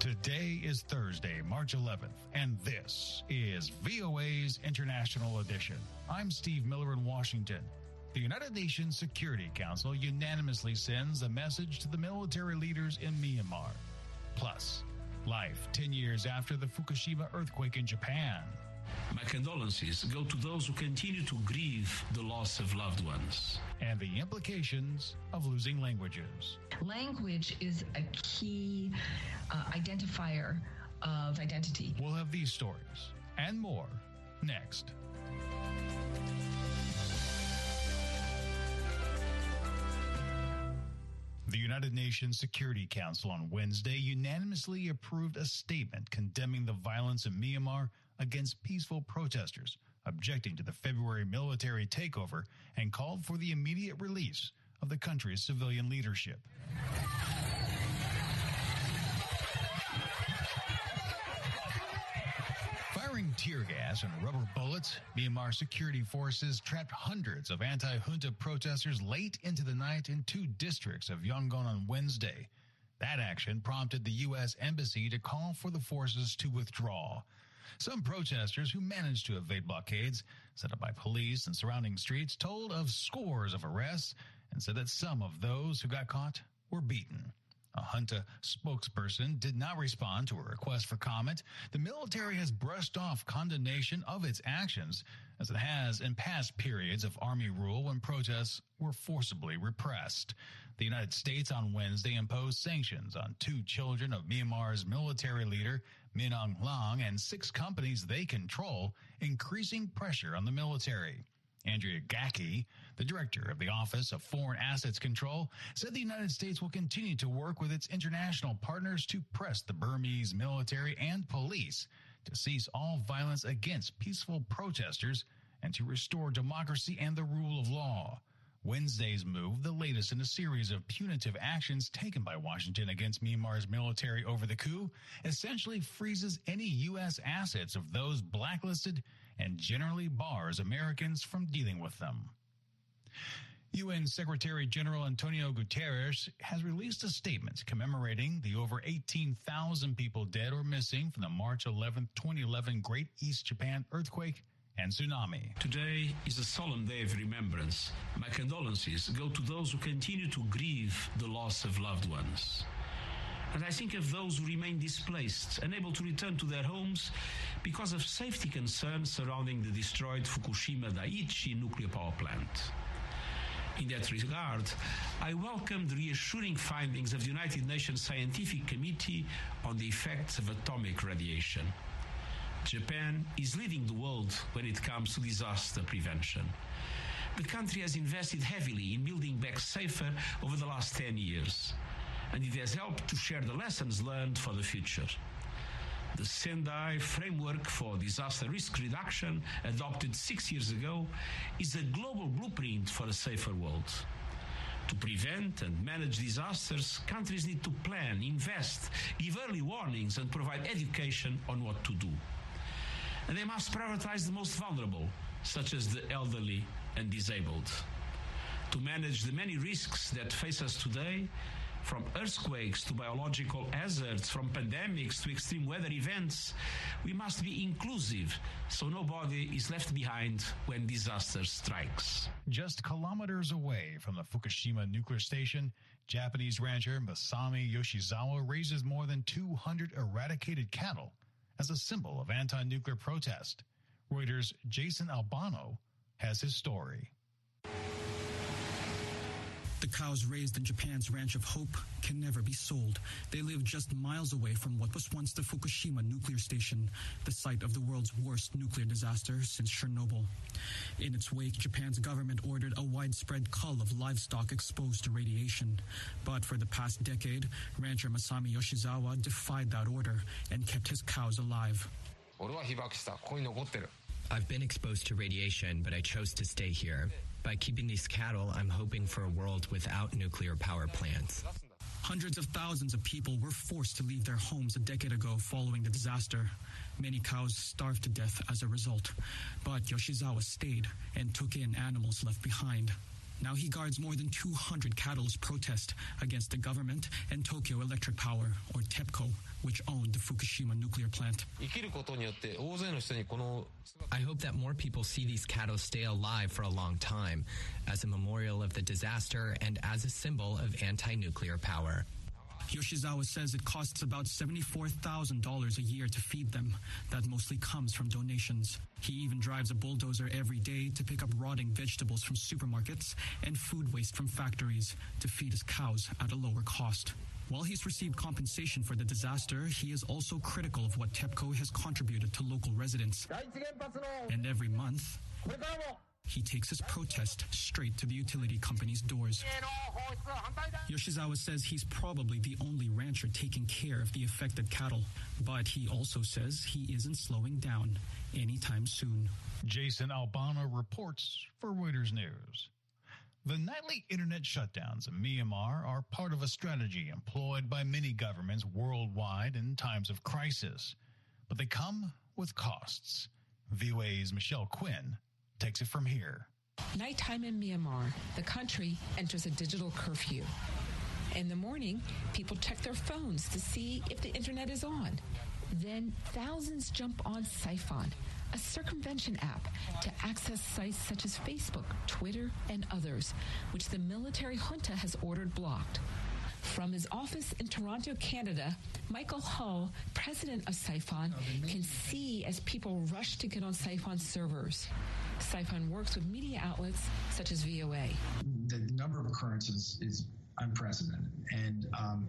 Today is Thursday, March 11th, and this is VOA's International Edition. I'm Steve Miller in Washington. The United Nations Security Council unanimously sends a message to the military leaders in Myanmar. Plus, life 10 years after the Fukushima earthquake in Japan. My condolences go to those who continue to grieve the loss of loved ones. And the implications of losing languages. Language is a key identifier of identity. We'll have these stories and more next. The United Nations Security Council on Wednesday unanimously approved a statement condemning the violence in Myanmar against peaceful protesters, objecting to the February military takeover, and called for the immediate release of the country's civilian leadership. Firing tear gas and rubber bullets, Myanmar security forces trapped hundreds of anti-junta protesters late into the night in 2 districts of Yangon on Wednesday. That action prompted the U.S. Embassy to call for the forces to withdraw. Some protesters who managed to evade blockades set up by police in surrounding streets told of scores of arrests and said that some of those who got caught were beaten. A junta spokesperson did not respond to a request for comment. The military has brushed off condemnation of its actions, as it has in past periods of army rule when protests were forcibly repressed. The United States on Wednesday imposed sanctions on 2 children of Myanmar's military leader, Min Aung Hlaing, and 6 companies they control, increasing pressure on the military. Andrea Gacki, the director of the Office of Foreign Assets Control, said the United States will continue to work with its international partners to press the Burmese military and police to cease all violence against peaceful protesters and to restore democracy and the rule of law. Wednesday's move, the latest in a series of punitive actions taken by Washington against Myanmar's military over the coup, essentially freezes any U.S. assets of those blacklisted and generally bars Americans from dealing with them. UN Secretary General Antonio Guterres has released a statement commemorating the over 18,000 people dead or missing from the March 11, 2011 Great East Japan earthquake and tsunami. Today is a solemn day of remembrance. My condolences go to those who continue to grieve the loss of loved ones. And I think of those who remain displaced, unable to return to their homes because of safety concerns surrounding the destroyed Fukushima Daiichi nuclear power plant. In that regard, I welcome the reassuring findings of the United Nations Scientific Committee on the effects of atomic radiation. Japan is leading the world when it comes to disaster prevention. The country has invested heavily in building back safer over the last 10 years, and it has helped to share the lessons learned for the future. The Sendai Framework for Disaster Risk Reduction, adopted 6 years ago, is a global blueprint for a safer world. To prevent and manage disasters, countries need to plan, invest, give early warnings, and provide education on what to do. And they must prioritize the most vulnerable, such as the elderly and disabled. To manage the many risks that face us today, from earthquakes to biological hazards, from pandemics to extreme weather events, we must be inclusive so nobody is left behind when disaster strikes. Just kilometers away from the Fukushima nuclear station, Japanese rancher Masami Yoshizawa raises more than 200 eradicated cattle as a symbol of anti-nuclear protest. Reuters' Jason Albano has his story. The cows raised in Japan's Ranch of Hope can never be sold. They live just miles away from what was once the Fukushima nuclear station, the site of the world's worst nuclear disaster since Chernobyl. In its wake, Japan's government ordered a widespread cull of livestock exposed to radiation. But for the past decade, rancher Masami Yoshizawa defied that order and kept his cows alive. I've been exposed to radiation, but I chose to stay here. By keeping these cattle, I'm hoping for a world without nuclear power plants. Hundreds of thousands of people were forced to leave their homes a decade ago following the disaster. Many cows starved to death as a result. But Yoshizawa stayed and took in animals left behind. Now he guards more than 200 catalyst protests against the government and Tokyo Electric Power, or TEPCO, which owned the Fukushima nuclear plant. I hope that more people see these cattle stay alive for a long time, as a memorial of the disaster and as a symbol of anti-nuclear power. Yoshizawa says it costs about $74,000 a year to feed them. That mostly comes from donations. He even drives a bulldozer every day to pick up rotting vegetables from supermarkets and food waste from factories to feed his cows at a lower cost. While he's received compensation for the disaster, he is also critical of what TEPCO has contributed to local residents. And every month, he takes his protest straight to the utility company's doors. Yoshizawa says he's probably the only rancher taking care of the affected cattle, but he also says he isn't slowing down anytime soon. Jason Albano reports for Reuters News. The nightly internet shutdowns in Myanmar are part of a strategy employed by many governments worldwide in times of crisis, but they come with costs. VOA's Michelle Quinn takes it from here. Nighttime in Myanmar, the country enters a digital curfew. In the morning, people check their phones to see if the internet is on. Then thousands jump on Siphon, a circumvention app to access sites such as Facebook, Twitter, and others, which the military junta has ordered blocked. From his office in Toronto, Canada, Michael Hull, president of Siphon, can see as people rush to get on Siphon's servers. Siphon works with media outlets such as VOA. The number of occurrences is unprecedented. And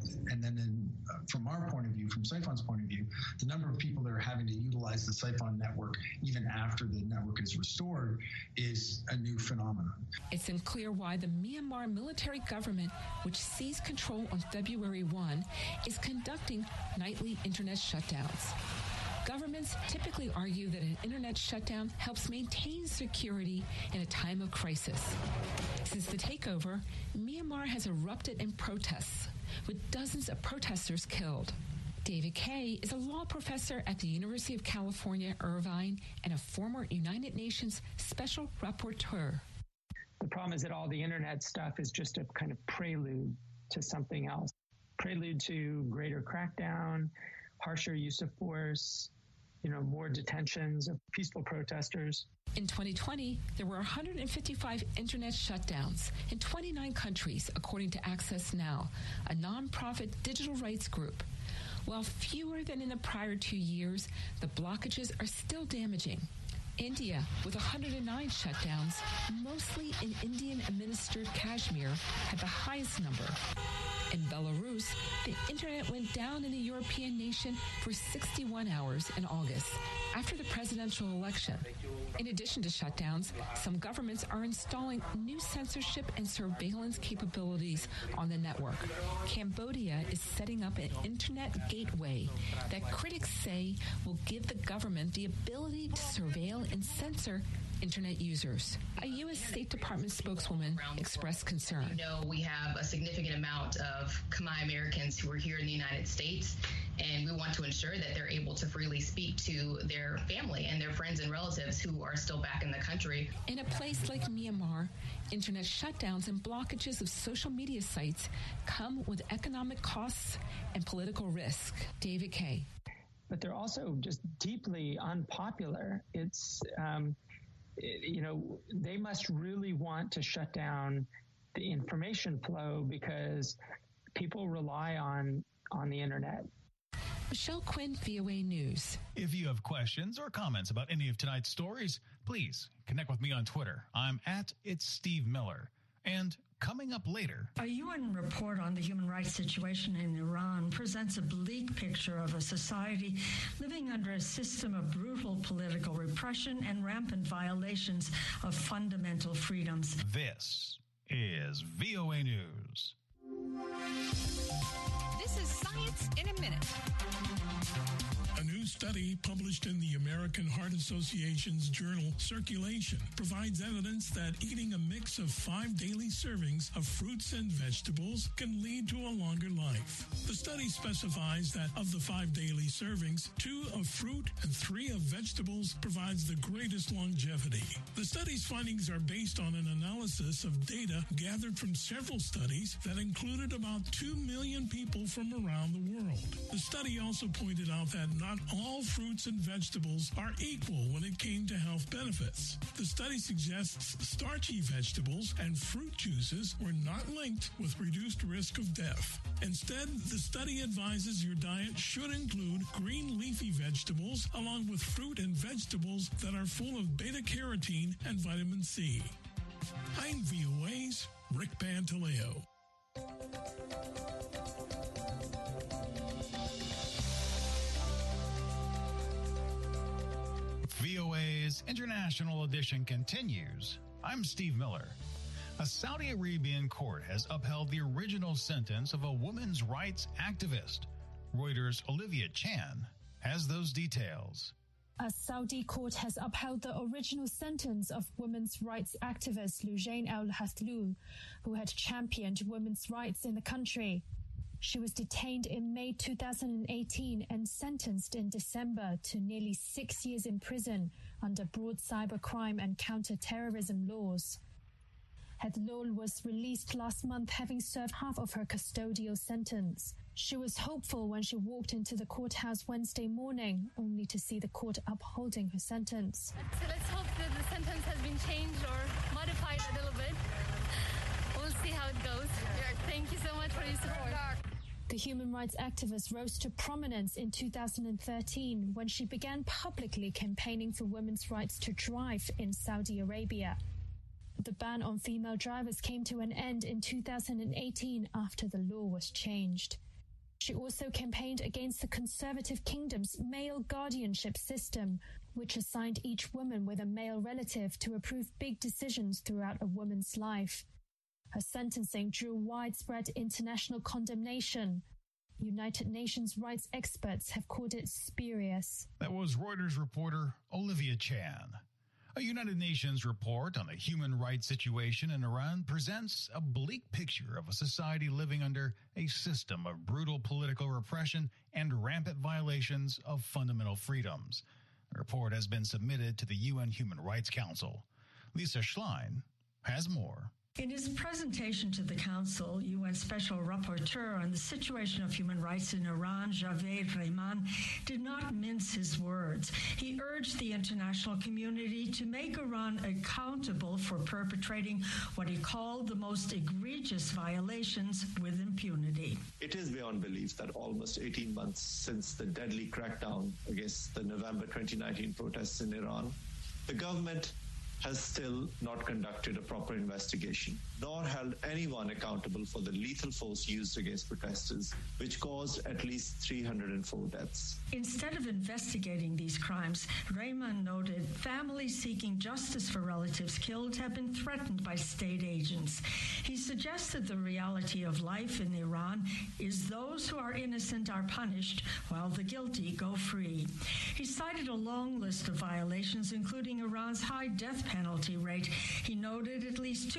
then from our point of view, from Siphon's point of view, the number of people that are having to utilize the Siphon network even after the network is restored is a new phenomenon. It's unclear why the Myanmar military government, which seized control on February 1, is conducting nightly internet shutdowns. Governments typically argue that an internet shutdown helps maintain security in a time of crisis. Since the takeover, Myanmar has erupted in protests, with dozens of protesters killed. David Kaye is a law professor at the University of California, Irvine, and a former United Nations Special Rapporteur. The problem is that all the internet stuff is just a kind of prelude to something else. Prelude to greater crackdown, harsher use of force, more detentions of peaceful protesters. In 2020, there were 155 internet shutdowns in 29 countries, according to Access Now, a nonprofit digital rights group. While fewer than in the prior 2 years, the blockages are still damaging. India, with 109 shutdowns, mostly in Indian-administered Kashmir, had the highest number. In Belarus, the internet went down in the European nation for 61 hours in August, after the presidential election. In addition to shutdowns, some governments are installing new censorship and surveillance capabilities on the network. Cambodia is setting up an internet gateway that critics say will give the government the ability to surveil and censor internet users. A U.S. State Department spokeswoman expressed concern. We have a significant amount of Khmer Americans who are here in the United States, and we want to ensure that they're able to freely speak to their family and their friends and relatives who are still back in the country. In a place like Myanmar, internet shutdowns and blockages of social media sites come with economic costs and political risk. David Kaye. But they're also just deeply unpopular. It's they must really want to shut down the information flow because people rely on the internet. Michelle Quinn, VOA News. If you have questions or comments about any of tonight's stories, please connect with me on Twitter. I'm at It's Steve Miller. And coming up later, a UN report on the human rights situation in Iran presents a bleak picture of a society living under a system of brutal political repression and rampant violations of fundamental freedoms. This is VOA News. This This is Science in a Minute. A new study published in the American Heart Association's journal Circulation provides evidence that eating a mix of 5 daily servings of fruits and vegetables can lead to a longer life. The study specifies that of the 5 daily servings, 2 of fruit and 3 of vegetables provides the greatest longevity. The study's findings are based on an analysis of data gathered from several studies that included about 2 million people from around the world. The study also pointed out that not all fruits and vegetables are equal when it came to health benefits. The study suggests starchy vegetables and fruit juices were not linked with reduced risk of death. Instead, the study advises your diet should include green leafy vegetables along with fruit and vegetables that are full of beta-carotene and vitamin C. I'm VOA's Rick Pantaleo. VOA's International Edition continues. I'm Steve Miller. A Saudi Arabian court has upheld the original sentence of a women's rights activist. Reuters' Olivia Chan has those details. A Saudi court has upheld the original sentence of women's rights activist Loujain al-Hathloul, who had championed women's rights in the country. She was detained in May 2018 and sentenced in December to nearly 6 years in prison under broad cybercrime and counter-terrorism laws. Hathloul was released last month, having served half of her custodial sentence. She was hopeful when she walked into the courthouse Wednesday morning, only to see the court upholding her sentence. So let's hope that the sentence has been changed or modified a little bit. We'll see how it goes. Thank you so much for your support. The human rights activist rose to prominence in 2013 when she began publicly campaigning for women's rights to drive in Saudi Arabia. The ban on female drivers came to an end in 2018 after the law was changed. She also campaigned against the conservative kingdom's male guardianship system, which assigned each woman with a male relative to approve big decisions throughout a woman's life. Her sentencing drew widespread international condemnation. United Nations rights experts have called it spurious. That was Reuters reporter Olivia Chan. A United Nations report on the human rights situation in Iran presents a bleak picture of a society living under a system of brutal political repression and rampant violations of fundamental freedoms. The report has been submitted to the UN Human Rights Council. Lisa Schlein has more. In his presentation to the Council, UN Special Rapporteur on the situation of human rights in Iran, Javed Rehman, did not mince his words. He urged the international community to make Iran accountable for perpetrating what he called the most egregious violations with impunity. It is beyond belief that almost 18 months since the deadly crackdown against the November 2019 protests in Iran, the government has still not conducted a proper investigation, nor held anyone accountable for the lethal force used against protesters, which caused at least 304 deaths. Instead of investigating these crimes, Rehman noted families seeking justice for relatives killed have been threatened by state agents. He suggested the reality of life in Iran is those who are innocent are punished while the guilty go free. He cited a long list of violations, including Iran's high death penalty rate. He noted at least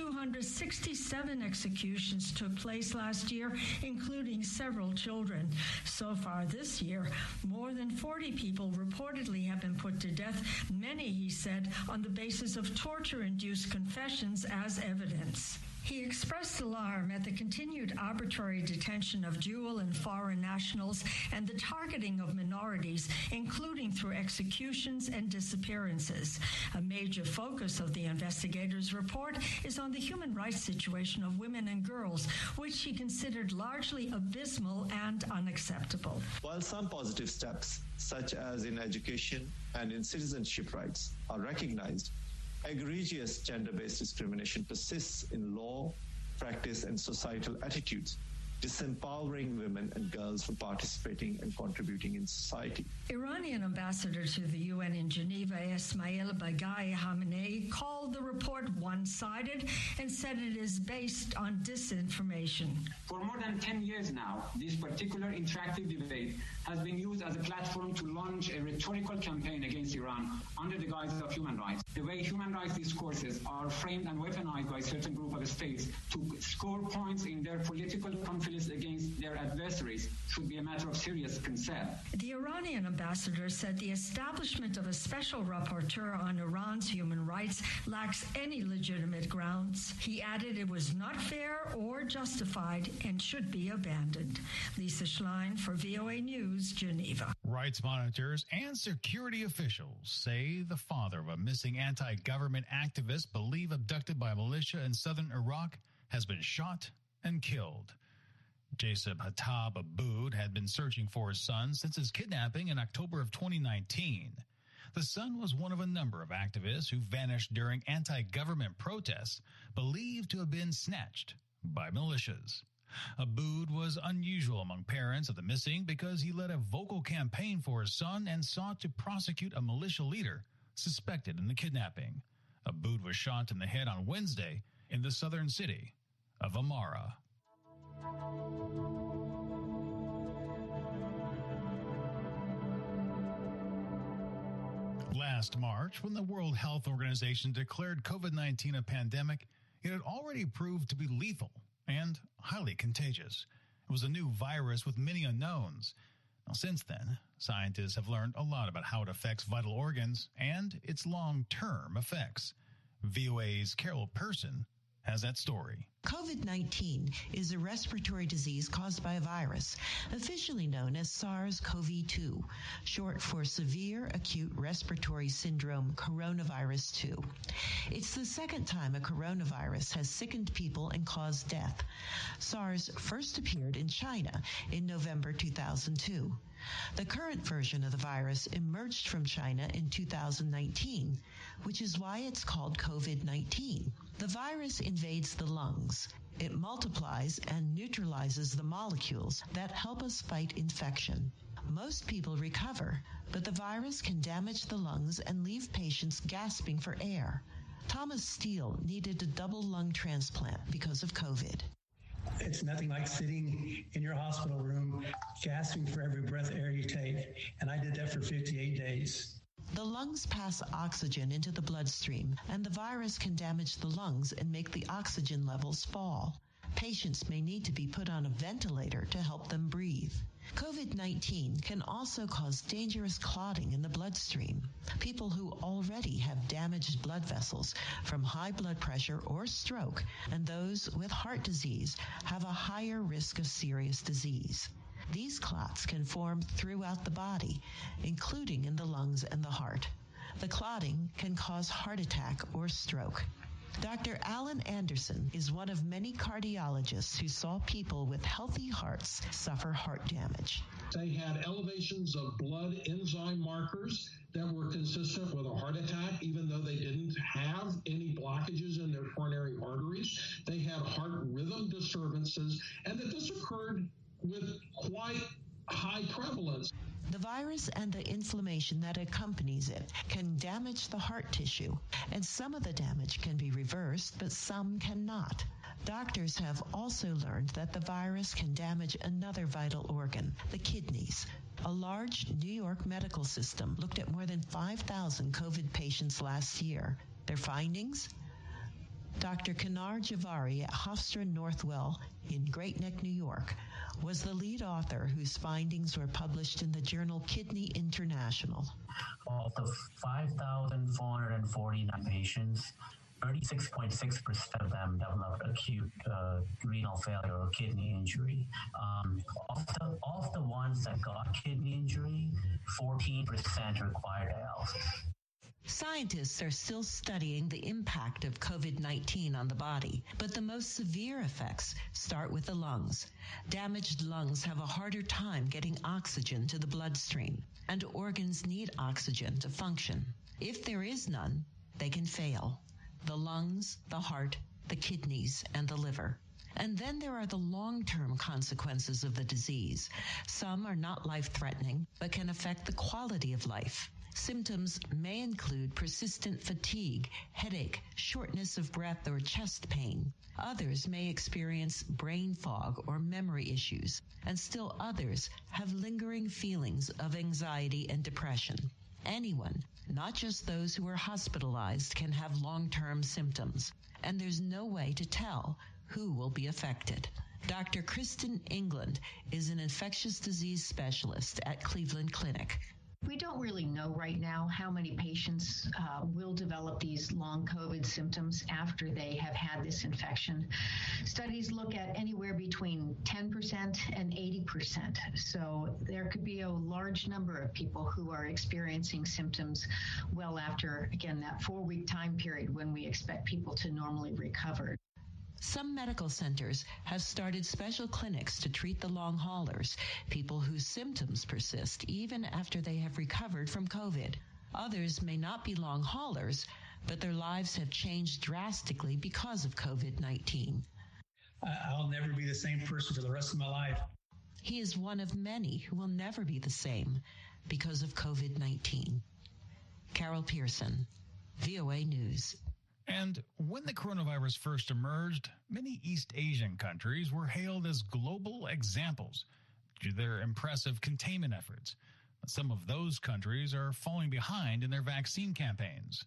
267 executions took place last year, including several children. So far this year, more than 40 people reportedly have been put to death, many, he said, on the basis of torture-induced confessions as evidence. He expressed alarm at the continued arbitrary detention of dual and foreign nationals and the targeting of minorities, including through executions and disappearances. A major focus of the investigators' report is on the human rights situation of women and girls, which he considered largely abysmal and unacceptable. While some positive steps, such as in education and in citizenship rights, are recognized, egregious gender-based discrimination persists in law, practice, and societal attitudes, disempowering women and girls from participating and contributing in society. Iranian ambassador to the UN in Geneva, Esmail Baghaei Khamenei, called the report one-sided and said it is based on disinformation. For more than 10 years now, this particular interactive debate has been used as a platform to launch a rhetorical campaign against Iran under the guise of human rights. The way human rights discourses are framed and weaponized by certain group of states to score points in their political conflicts against their adversaries should be a matter of serious concern. The Iranian ambassador said the establishment of a special rapporteur on Iran's human rights lacks any legitimate grounds. He added it was not fair or justified and should be abandoned. Lisa Schlein for VOA News, Geneva. Rights monitors and security officials say the father of a missing anti-government activist believed abducted by a militia in southern Iraq has been shot and killed. Jasib Hattab Abood had been searching for his son since his kidnapping in October of 2019. The son was one of a number of activists who vanished during anti-government protests, believed to have been snatched by militias. Abood was unusual among parents of the missing because he led a vocal campaign for his son and sought to prosecute a militia leader suspected in the kidnapping. Abood was shot in the head on Wednesday in the southern city of Amara. Last March, when the World Health Organization declared COVID-19 a pandemic, it had already proved to be lethal and highly contagious. It was a new virus with many unknowns. Now, since then, scientists have learned a lot about how it affects vital organs and its long-term effects. VOA's Carol Person has that story. COVID-19 is a respiratory disease caused by a virus, officially known as SARS-CoV-2, short for Severe Acute Respiratory Syndrome Coronavirus 2. It's the second time a coronavirus has sickened people and caused death. SARS first appeared in China in November 2002. The current version of the virus emerged from China in 2019, which is why it's called COVID-19. The virus invades the lungs. It multiplies and neutralizes the molecules that help us fight infection. Most people recover, but the virus can damage the lungs and leave patients gasping for air. Thomas Steele needed a double lung transplant because of COVID. It's nothing like sitting in your hospital room, gasping for every breath of air you take, and I did that for 58 days. The lungs pass oxygen into the bloodstream, and the virus can damage the lungs and make the oxygen levels fall. Patients may need to be put on a ventilator to help them breathe. COVID-19 can also cause dangerous clotting in the bloodstream. People who already have damaged blood vessels from high blood pressure or stroke, and those with heart disease have a higher risk of serious disease. These clots can form throughout the body, including in the lungs and the heart. The clotting can cause heart attack or stroke. Dr. Alan Anderson is one of many cardiologists who saw people with healthy hearts suffer heart damage. They had elevations of blood enzyme markers that were consistent with a heart attack, even though they didn't have any blockages in their coronary arteries. They had heart rhythm disturbances, and that this occurred with quite high prevalence. The virus and the inflammation that accompanies it can damage the heart tissue, and some of the damage can be reversed, but some cannot. Doctors have also learned that the virus can damage another vital organ, the kidneys. A large New York medical system looked at more than 5,000 COVID patients last year. Their findings? Dr. Kanar Javari at Hofstra Northwell in Great Neck, New York, was the lead author whose findings were published in the journal Kidney International. Of the 5,449 patients, 36.6% of them developed acute renal failure or kidney injury. Of the ones that got kidney injury, 14% required dialysis. Scientists are still studying the impact of COVID-19 on the body, but the most severe effects start with the lungs. Damaged lungs have a harder time getting oxygen to the bloodstream, and organs need oxygen to function. If there is none, they can fail. The lungs, the heart, the kidneys, and the liver. And then there are the long-term consequences of the disease. Some are not life-threatening, but can affect the quality of life. Symptoms may include persistent fatigue, headache, shortness of breath, or chest pain. Others may experience brain fog or memory issues, and still others have lingering feelings of anxiety and depression. Anyone, not just those who are hospitalized, can have long-term symptoms, and there's no way to tell who will be affected. Dr. Kristen England is an infectious disease specialist at Cleveland Clinic. We don't really know right now how many patients will develop these long COVID symptoms after they have had this infection. Studies look at anywhere between 10% and 80%. So there could be a large number of people who are experiencing symptoms well after, again, that 4-week time period when we expect people to normally recover. Some medical centers have started special clinics to treat the long haulers, people whose symptoms persist even after they have recovered from COVID. Others may not be long haulers, but their lives have changed drastically because of COVID-19. I'll never be the same person for the rest of my life. He is one of many who will never be the same because of COVID-19. Carol Pearson, VOA News. And when the coronavirus first emerged, many East Asian countries were hailed as global examples due to their impressive containment efforts. Some of those countries are falling behind in their vaccine campaigns.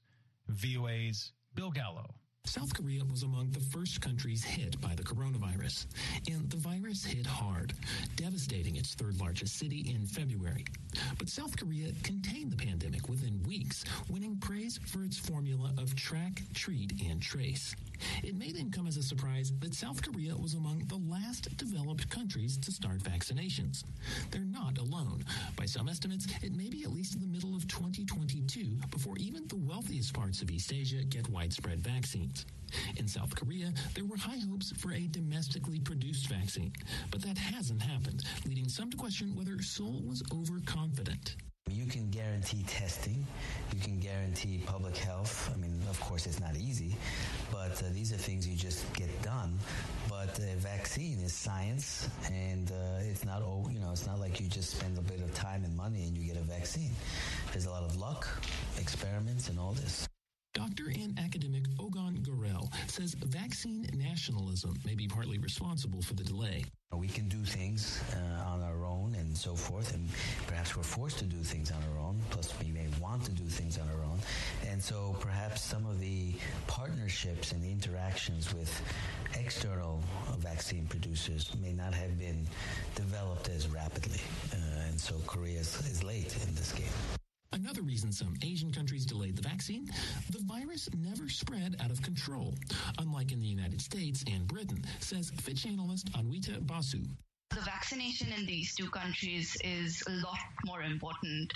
VOA's Bill Gallo. South Korea was among the first countries hit by the coronavirus, and the virus hit hard, devastating its third largest city in February. But South Korea contained the pandemic within weeks, winning praise for its formula of track, treat, and trace. It may then come as a surprise that South Korea was among the last developed countries to start vaccinations. They're not alone. By some estimates, it may be at least in the middle of 2022 before even the wealthiest parts of East Asia get widespread vaccines. In South Korea, there were high hopes for a domestically produced vaccine, but that hasn't happened, leading some to question whether Seoul was overconfident. You can guarantee testing, you can guarantee public health. I mean, of course, it's not easy, but these are things you just get done. But a vaccine is science, and it's not, it's not like you just spend a bit of time and money and you get a vaccine. There's a lot of luck, experiments, and all this. Doctor and academic Ogon Gorel says vaccine nationalism may be partly responsible for the delay. We can do things on our own and so forth, and perhaps we're forced to do things on our own, plus we may want to do things on our own. And so perhaps some of the partnerships and the interactions with external vaccine producers may not have been developed as rapidly. And so Korea is late in this game. Another reason some Asian countries delayed the vaccine, the virus never spread out of control, unlike in the United States and Britain, says Fitch analyst Anwita Basu. The vaccination in these two countries is a lot more important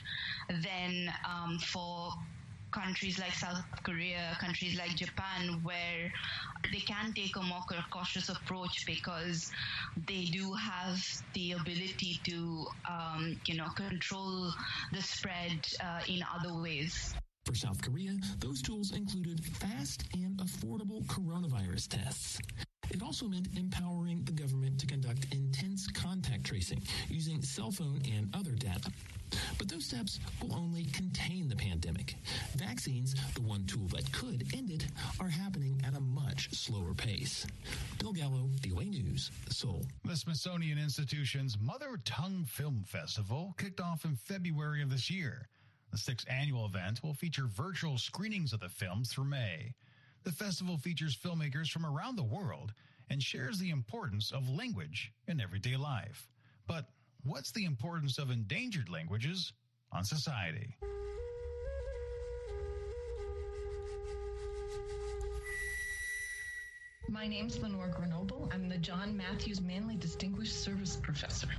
than for countries like South Korea, countries like Japan, where they can take a more cautious approach because they do have the ability to, control the spread in other ways. For South Korea, those tools included fast and affordable coronavirus tests. It also meant empowering the government to conduct intense contact tracing using cell phone and other data. But those steps will only contain the pandemic. Vaccines, the one tool that could end it, are happening at a much slower pace. Bill Gallo, VOA News, Seoul. The Smithsonian Institution's Mother Tongue Film Festival kicked off in February of this year. The 6th annual event will feature virtual screenings of the films through May. The festival features filmmakers from around the world and shares the importance of language in everyday life. But what's the importance of endangered languages on society? My name's Lenore Grenoble. I'm the John Matthews Manley Distinguished Service Professor.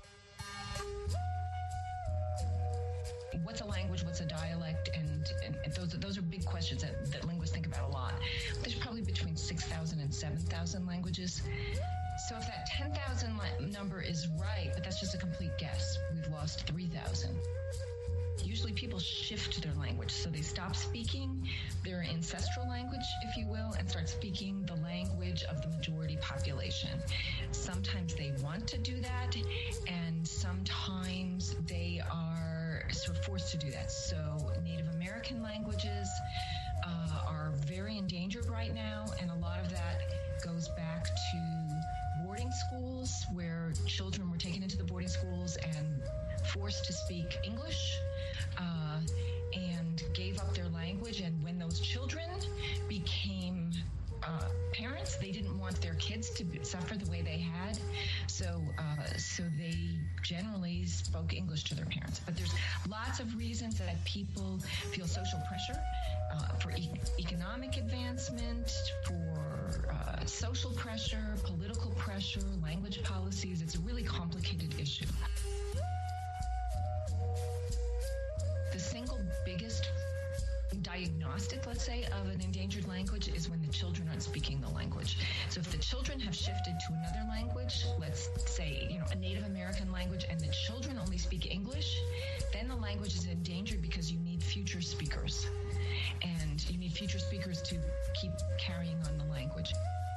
What's a language? What's a dialect? And those are big questions that linguists think about a lot. There's probably between 6,000 and 7,000 languages. So if that 10,000 number is right, but that's just a complete guess, we've lost 3,000. usually people shift their language. So they stop speaking their ancestral language, if you will, and start speaking the language of the majority population. Sometimes they want to do that, and sometimes they are sort of forced to do that. So Native American languages are very endangered right now, and a lot of that goes back to boarding schools, where children were taken into the boarding schools and forced to speak English and gave up their language. And when those children became parents, they didn't want their kids to suffer the way they had, so they generally spoke English to their parents. But there's lots of reasons that people feel social pressure for economic advancement, for social pressure, political pressure, language policies. It's a really complicated issue. The single biggest diagnostic, let's say, of an endangered language is when the children aren't speaking the language. So if the children have shifted to another language, let's say, a Native American language, and the children only speak English, then the language is endangered because you need future speakers. And you need future speakers to keep carrying on the language.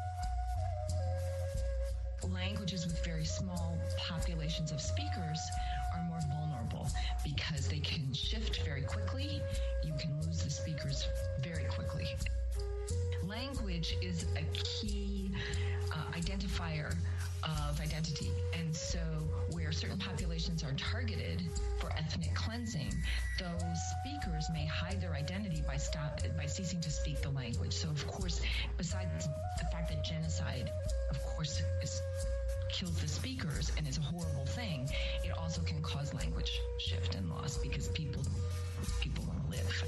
Languages with very small populations of speakers are more vulnerable because they can shift very quickly. You can lose the speakers very quickly. Language is a key identifier of identity. And so where certain populations are targeted for ethnic cleansing, those speakers may hide their identity by ceasing to speak the language. So of course, besides the fact that genocide, of course, kills the speakers and is a horrible thing, it also can cause language shift and loss because people want to live.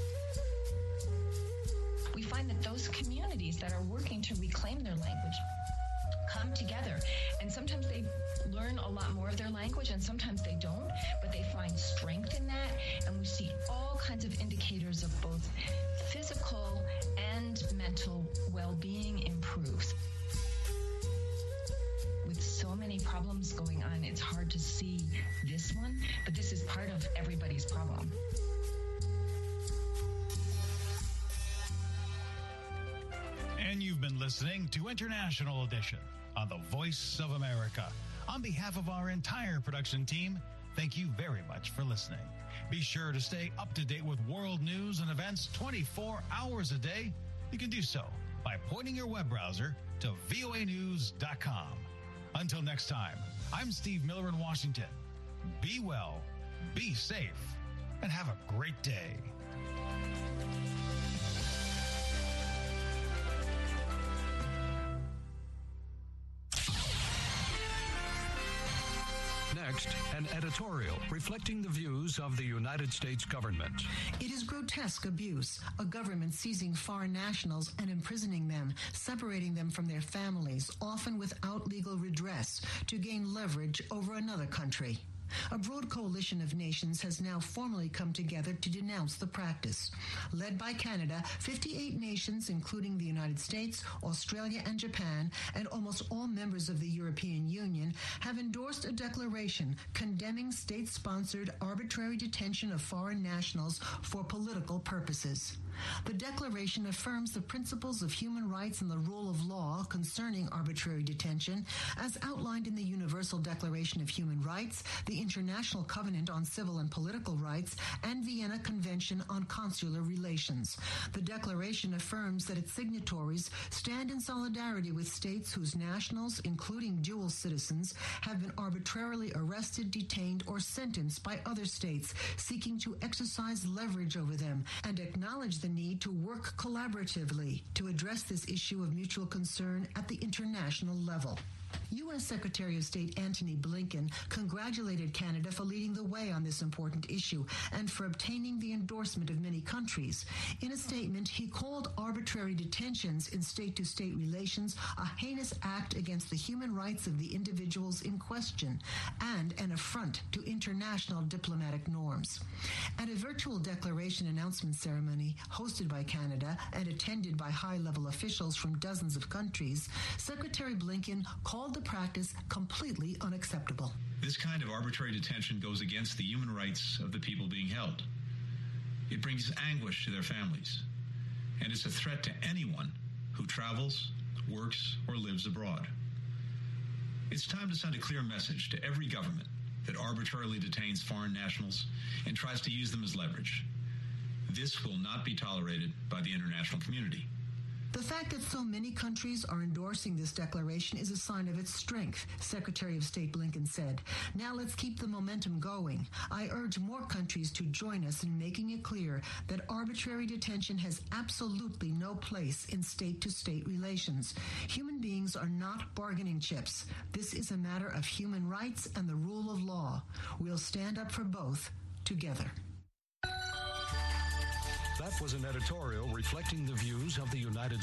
We find that those communities that are working to reclaim their language come together, and sometimes they learn a lot more of their language and sometimes they don't, but they find strength in that, and we see all kinds of indicators of both physical and mental well-being improves. With so many problems going on, it's hard to see this one, but this is part of everybody's problem. And you've been listening to International Edition on the Voice of America. On behalf of our entire production team, thank you very much for listening. Be sure to stay up to date with world news and events 24 hours a day. You can do so by pointing your web browser to voanews.com. Until next time, I'm Steve Miller in Washington. Be well, be safe, and have a great day. Next, an editorial reflecting the views of the United States government. It is grotesque abuse, a government seizing foreign nationals and imprisoning them, separating them from their families, often without legal redress, to gain leverage over another country. A broad coalition of nations has now formally come together to denounce the practice. Led by Canada, 58 nations, including the United States, Australia, and Japan, and almost all members of the European Union, have endorsed a declaration condemning state-sponsored arbitrary detention of foreign nationals for political purposes. The declaration affirms the principles of human rights and the rule of law concerning arbitrary detention as outlined in the Universal Declaration of Human Rights, the International Covenant on Civil and Political Rights, and Vienna Convention on Consular Relations. The declaration affirms that its signatories stand in solidarity with states whose nationals, including dual citizens, have been arbitrarily arrested, detained, or sentenced by other states seeking to exercise leverage over them, and acknowledge the need to work collaboratively to address this issue of mutual concern at the international level. U.S. Secretary of State Antony Blinken congratulated Canada for leading the way on this important issue and for obtaining the endorsement of many countries. In a statement, he called arbitrary detentions in state-to-state relations a heinous act against the human rights of the individuals in question and an affront to international diplomatic norms. At a virtual declaration announcement ceremony hosted by Canada and attended by high-level officials from dozens of countries, Secretary Blinken called the practice completely unacceptable. This kind of arbitrary detention goes against the human rights of the people being held. It brings anguish to their families, and it's a threat to anyone who travels, works, or lives abroad. It's time to send a clear message to every government that arbitrarily detains foreign nationals and tries to use them as leverage. This will not be tolerated by the international community. The fact that so many countries are endorsing this declaration is a sign of its strength, Secretary of State Blinken said. Now let's keep the momentum going. I urge more countries to join us in making it clear that arbitrary detention has absolutely no place in state-to-state relations. Human beings are not bargaining chips. This is a matter of human rights and the rule of law. We'll stand up for both together. That was an editorial reflecting the views of the United